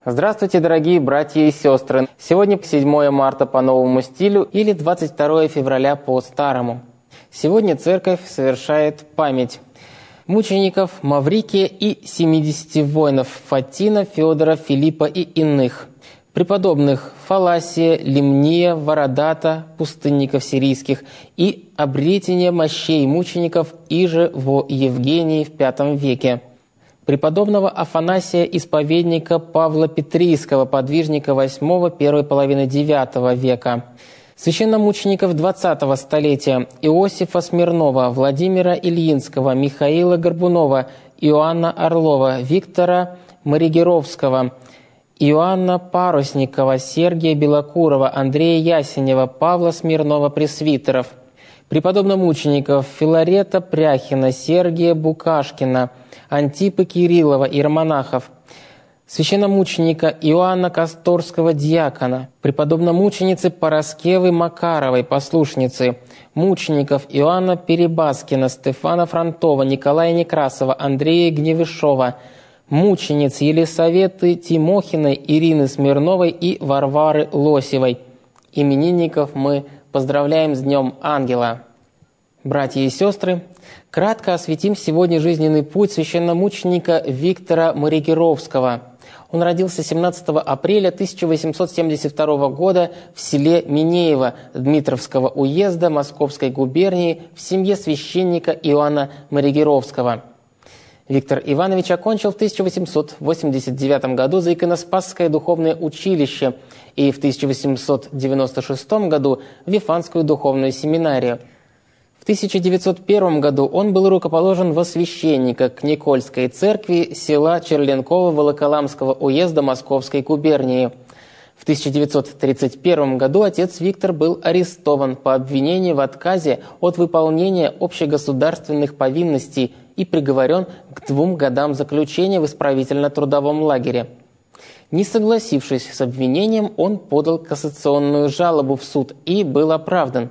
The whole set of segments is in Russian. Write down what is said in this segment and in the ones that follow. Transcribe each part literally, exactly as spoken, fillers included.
Здравствуйте, дорогие братья и сестры! Сегодня седьмое марта по новому стилю или двадцать второе февраля по старому. Сегодня Церковь совершает память мучеников Маврикия и семидесяти воинов Фатина, Феодора, Филиппа и иных, преподобных Фаласия, Лимния, Варадата, пустынников сирийских и обретения мощей мучеников иже во Евгении в пятом веке, преподобного Афанасия, исповедника Павла Петрийского, подвижника восьмого первой половины девятого века, священномучеников двадцатого столетия Иосифа Смирнова, Владимира Ильинского, Михаила Горбунова, Иоанна Орлова, Виктора Маригеровского, Иоанна Парусникова, Сергия Белокурова, Андрея Ясенева, Павла Смирнова, пресвитеров, преподобномучеников Филарета Пряхина, Сергия Букашкина, Антипа Кириллова, иеромонахов, священномученика Иоанна Касторского, диакона, преподобномученицы Параскевы Макаровой, послушницы, мучеников Иоанна Перебаскина, Стефана Фронтова, Николая Некрасова, Андрея Гневышова, мучениц Елисаветы Тимохиной, Ирины Смирновой и Варвары Лосевой. Именинников мы поздравляем с Днем Ангела. Братья и сестры, кратко осветим сегодня жизненный путь священномученика Виктора Маригеровского. Он родился семнадцатого апреля тысяча восемьсот семьдесят второго года в селе Минеево Дмитровского уезда Московской губернии в семье священника Иоанна Маригеровского. Виктор Иванович окончил в тысяча восемьсот восемьдесят девятом году Заиконоспасское духовное училище и в тысяча восемьсот девяносто шестом году Вифанскую духовную семинарию. В тысяча девятьсот первом году он был рукоположен во священника к Никольской церкви села Черленково Волоколамского уезда Московской губернии. В тысяча девятьсот тридцать первом году отец Виктор был арестован по обвинению в отказе от выполнения общегосударственных повинностей и приговорен к двум годам заключения в исправительно-трудовом лагере. Не согласившись с обвинением, он подал кассационную жалобу в суд и был оправдан.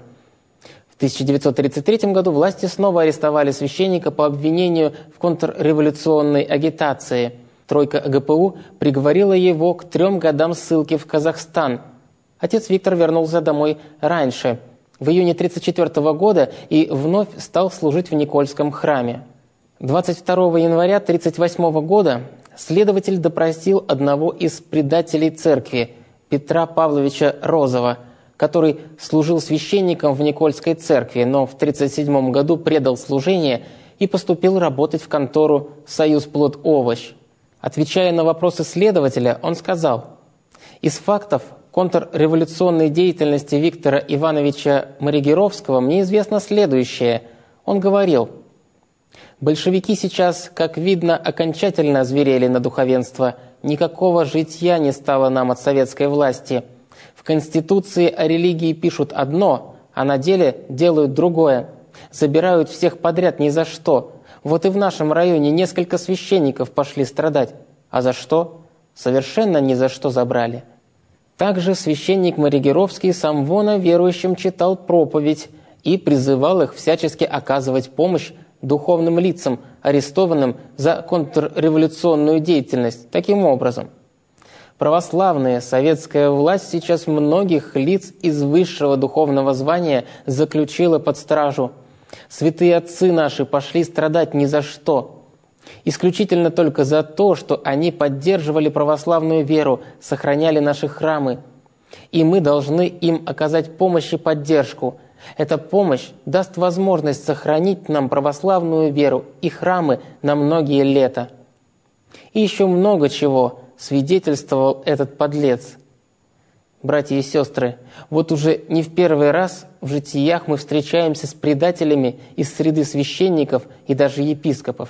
В тысяча девятьсот тридцать третьем году власти снова арестовали священника по обвинению в контрреволюционной агитации. Тройка ГПУ приговорила его к трем годам ссылки в Казахстан. Отец Виктор вернулся домой раньше, в июне тысяча девятьсот тридцать четвёртого года, и вновь стал служить в Никольском храме. двадцать второго января тысяча девятьсот тридцать восьмого года следователь допросил одного из предателей церкви, Петра Павловича Розова, который служил священником в Никольской церкви, но в тысяча девятьсот тридцать седьмом году предал служение и поступил работать в контору «Союз Плод-Овощ». Отвечая на вопросы следователя, он сказал: «Из фактов контрреволюционной деятельности Виктора Ивановича Маригеровского мне известно следующее». Он говорил: «Большевики сейчас, как видно, окончательно озверели на духовенство. Никакого житья не стало нам от советской власти. В Конституции о религии пишут одно, а на деле делают другое. Забирают всех подряд ни за что. Вот и в нашем районе несколько священников пошли страдать. А за что? Совершенно ни за что забрали». Также священник Маригеровский сам вона верующим читал проповедь и призывал их всячески оказывать помощь духовным лицам, арестованным за контрреволюционную деятельность. Таким образом, православная советская власть сейчас многих лиц из высшего духовного звания заключила под стражу. Святые отцы наши пошли страдать ни за что. Исключительно только за то, что они поддерживали православную веру, сохраняли наши храмы. И мы должны им оказать помощь и поддержку. Эта помощь даст возможность сохранить нам православную веру и храмы на многие лета. И еще много чего свидетельствовал этот подлец. Братья и сестры, вот уже не в первый раз в житиях мы встречаемся с предателями из среды священников и даже епископов.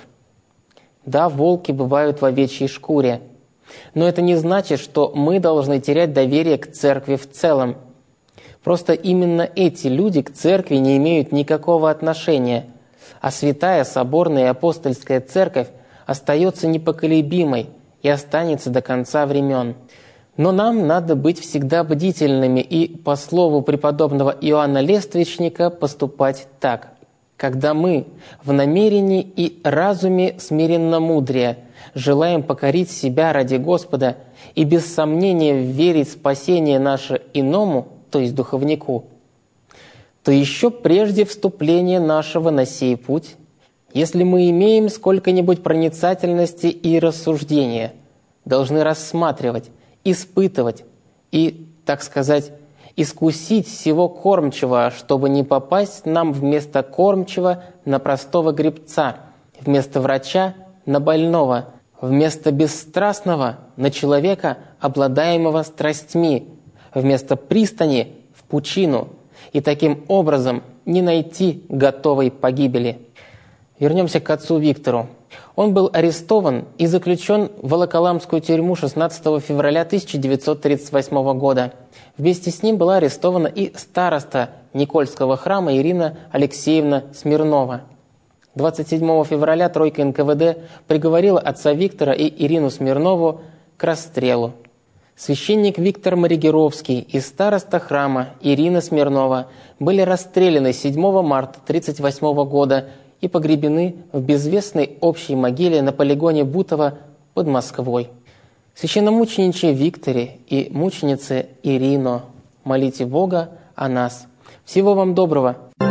Да, волки бывают в овечьей шкуре, но это не значит, что мы должны терять доверие к церкви в целом. Просто именно эти люди к церкви не имеют никакого отношения, а святая соборная и апостольская церковь остается непоколебимой и останется до конца времен. Но нам надо быть всегда бдительными и, по слову преподобного Иоанна Лествичника, поступать так. Когда мы в намерении и разуме смиренно-мудрия желаем покорить себя ради Господа и без сомнения верить в спасение наше иному, то есть духовнику, то еще прежде вступления нашего на сей путь, если мы имеем сколько-нибудь проницательности и рассуждения, должны рассматривать, испытывать и, так сказать, искусить всего кормчего, чтобы не попасть нам вместо кормчего на простого гребца, вместо врача на больного, вместо бесстрастного на человека, обладаемого страстьми, вместо пристани в пучину, и таким образом не найти готовой погибели. Вернемся к отцу Виктору. Он был арестован и заключен в Волоколамскую тюрьму шестнадцатого февраля тысяча девятьсот тридцать восьмого года. Вместе с ним была арестована и староста Никольского храма Ирина Алексеевна Смирнова. двадцать седьмого февраля тройка эн ка вэ дэ приговорила отца Виктора и Ирину Смирнову к расстрелу. Священник Виктор Маригеровский и староста храма Ирина Смирнова были расстреляны седьмого марта тысяча девятьсот тридцать восьмого года и погребены в безвестной общей могиле на полигоне Бутово под Москвой. Священномучениче Викторе и мученице Ирино, молите Бога о нас. Всего вам доброго!